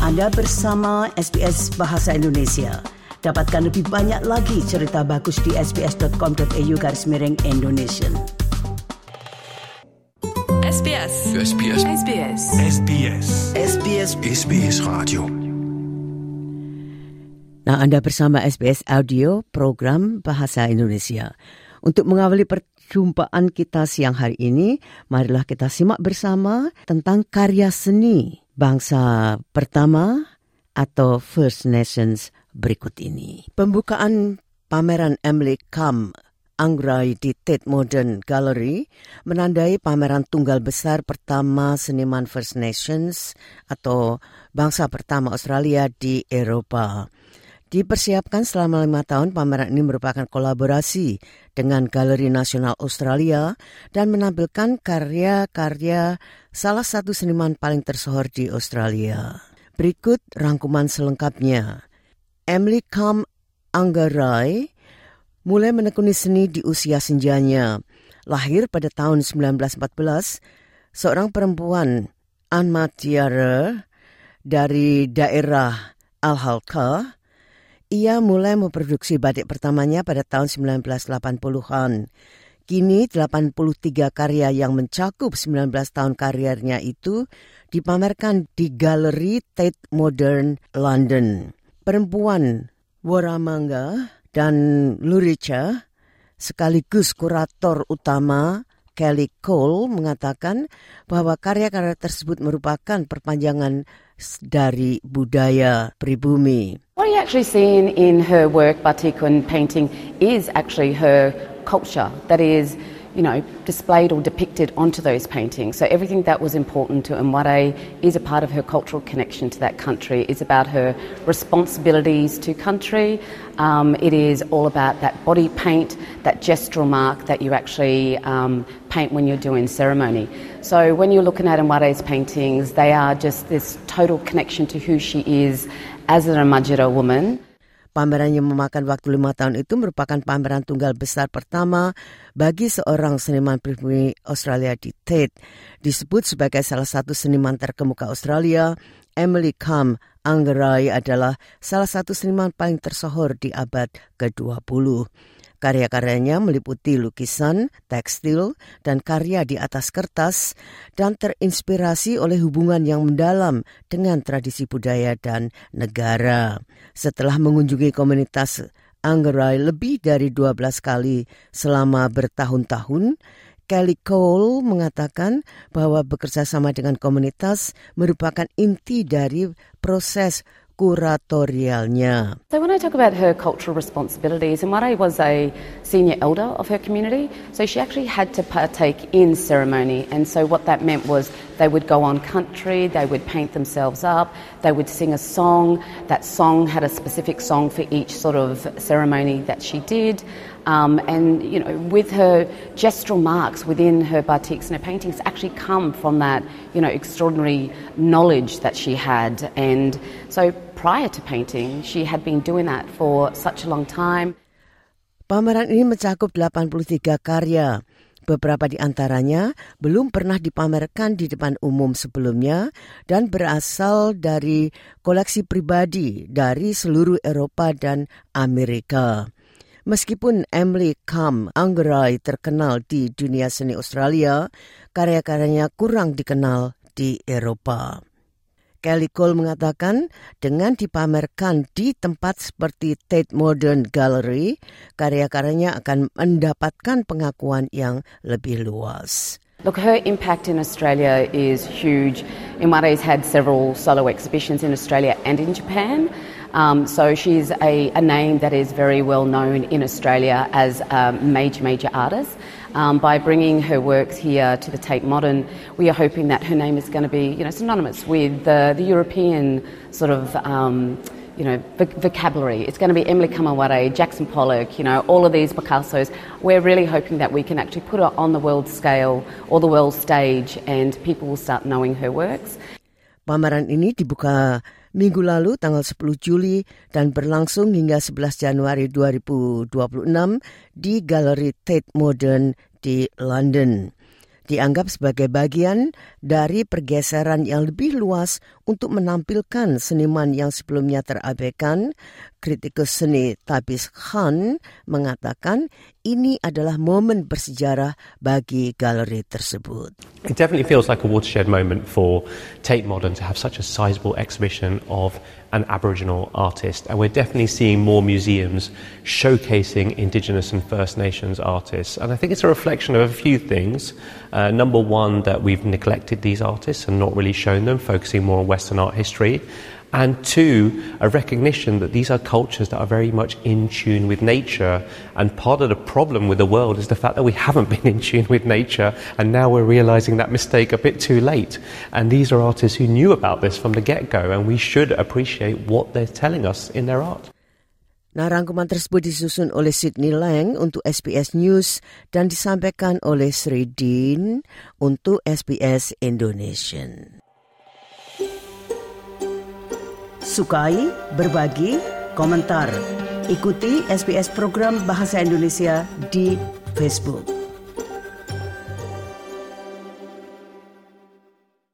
Anda bersama SBS Bahasa Indonesia. Dapatkan lebih banyak lagi cerita bagus di sbs.com.au/Indonesian. SBS. SBS. SBS. SBS. SBS. SBS Radio. Nah, Anda bersama SBS Audio, program Bahasa Indonesia. Untuk mengawali perjumpaan kita siang hari ini, marilah kita simak bersama tentang karya seni bangsa pertama atau First Nations berikut ini. Pembukaan pameran Emily Kam Angrai di Tate Modern Gallery menandai pameran tunggal besar pertama seniman First Nations atau bangsa pertama Australia di Eropa. Dipersiapkan selama 5 tahun, pameran ini merupakan kolaborasi dengan Galeri Nasional Australia dan menampilkan karya-karya salah satu seniman paling tersohor di Australia. Berikut rangkuman selengkapnya. Emily Kam Angrai mulai menekuni seni di usia senjanya. Lahir pada tahun 1914, seorang perempuan Anmatiara dari daerah Al-Halqa. Ia mulai memproduksi batik pertamanya pada tahun 1980-an. Kini 83 karya yang mencakup 19 tahun karirnya itu dipamerkan di Galeri Tate Modern London. Perempuan Warramanga dan Luricha sekaligus kurator utama Kelly Cole mengatakan bahwa karya-karya tersebut merupakan perpanjangan dari budaya pribumi. What you actually see in her work, batik and painting, is actually her culture that is, displayed or depicted onto those paintings. So everything that was important to Mware is a part of her cultural connection to that country. It's about her responsibilities to country. It is all about that body paint, that gestural mark that you actually paint when you're doing ceremony. So when you're looking at Mware's paintings, they are just this total connection to who she is as a Ramajira woman. Pameran yang memakan waktu 5 tahun itu merupakan pameran tunggal besar pertama bagi seorang seniman pribumi Australia di Tate. Disebut sebagai salah satu seniman terkemuka Australia, Emily Kam Angrai adalah salah satu seniman paling tersohor di abad ke-20. Karya-karyanya meliputi lukisan, tekstil, dan karya di atas kertas dan terinspirasi oleh hubungan yang mendalam dengan tradisi budaya dan negara. Setelah mengunjungi komunitas Angrai lebih dari 12 kali selama bertahun-tahun, Kelly Cole mengatakan bahwa bekerja sama dengan komunitas merupakan inti dari proses kuratorialnya. So when I talk about her cultural responsibilities, Mware was a senior elder of her community, so she actually had to partake in ceremony, and so what that meant was they would go on country, they would paint themselves up, they would sing a song. That song had a specific song for each sort of ceremony that she did. With her gestural marks within her batiks and her paintings actually come from that, extraordinary knowledge that she had. And so prior to painting, she had been doing that for such a long time. Pameran ini mencakup 83 karya. Beberapa di antaranya belum pernah dipamerkan di depan umum sebelumnya dan berasal dari koleksi pribadi dari seluruh Eropa dan Amerika. Meskipun Emily Kam Angrai terkenal di dunia seni Australia, karya-karyanya kurang dikenal di Eropa. Kelly Cole mengatakan dengan dipamerkan di tempat seperti Tate Modern Gallery, karya-karyanya akan mendapatkan pengakuan yang lebih luas. Look, her impact in Australia is huge. Mware's had several solo exhibitions in Australia and in Japan. So she's a name that is very well known in Australia as a major artist. By bringing her works here to the Tate Modern, we are hoping that her name is going to be, synonymous with the European sort of, vocabulary. It's going to be Emily Kam Angrai, Jackson Pollock, all of these Picassos. We're really hoping that we can actually put her on the world scale or the world stage and people will start knowing her works. Pameran ini dibuka minggu lalu tanggal 10 Juli dan berlangsung hingga 11 Januari 2026 di Galeri Tate Modern di London. dianggap sebagai bagian dari pergeseran yang lebih luas untuk menampilkan seniman yang sebelumnya terabaikan. Kritikus seni Tabis Khan mengatakan ini adalah momen bersejarah bagi galeri tersebut. It definitely feels like a watershed moment for Tate Modern to have such a sizable exhibition of an Aboriginal artist. And we're definitely seeing more museums showcasing Indigenous and First Nations artists. And I think it's a reflection of a few things. Number one, that we've neglected these artists and not really shown them, focusing more on Western art history. And two, a recognition that these are cultures that are very much in tune with nature. And part of the problem with the world is the fact that we haven't been in tune with nature, and now we're realising that mistake a bit too late. And these are artists who knew about this from the get-go, and we should appreciate what they're telling us in their art. Nah, rangkuman tersebut disusun oleh Sydney Lang untuk SBS News dan disampaikan oleh Sri Dean untuk SBS Indonesian. Sukai, berbagi, komentar. Ikuti SBS program Bahasa Indonesia di Facebook.